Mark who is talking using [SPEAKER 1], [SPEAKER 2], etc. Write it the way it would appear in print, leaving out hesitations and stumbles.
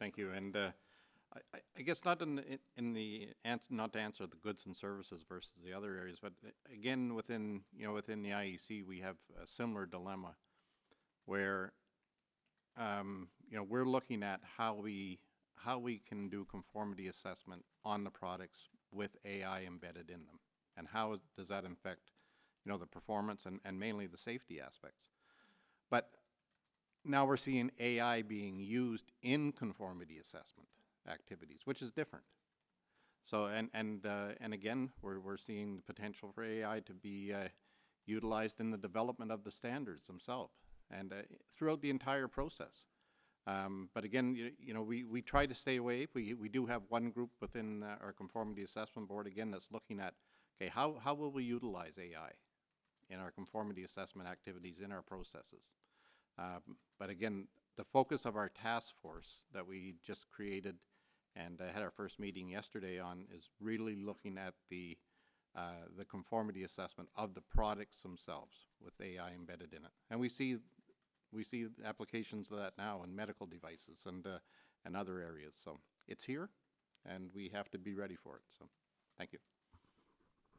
[SPEAKER 1] Thank you. And I guess not in the answer, not to answer the goods and services versus the other areas, but again within within the IEC we have a similar dilemma where we're looking at how we can do conformity assessment on the products with AI embedded in them, and how does that affect the performance and mainly the safety aspects. But now we're seeing AI being used in conformity assessment activities, which is different. So and again, we're seeing the potential for AI to be utilized in the development of the standards themselves and throughout the entire process. But again, we try to stay away. We do have one group within our conformity assessment board again that's looking at, okay, how will we utilize AI in our conformity assessment activities in our processes? But again, the focus of our task force that we just created and had our first meeting yesterday on is really looking at the conformity assessment of the products themselves with AI embedded in it. And we see applications of that now in medical devices and other areas. So it's here, and we have to be ready for it. So thank you.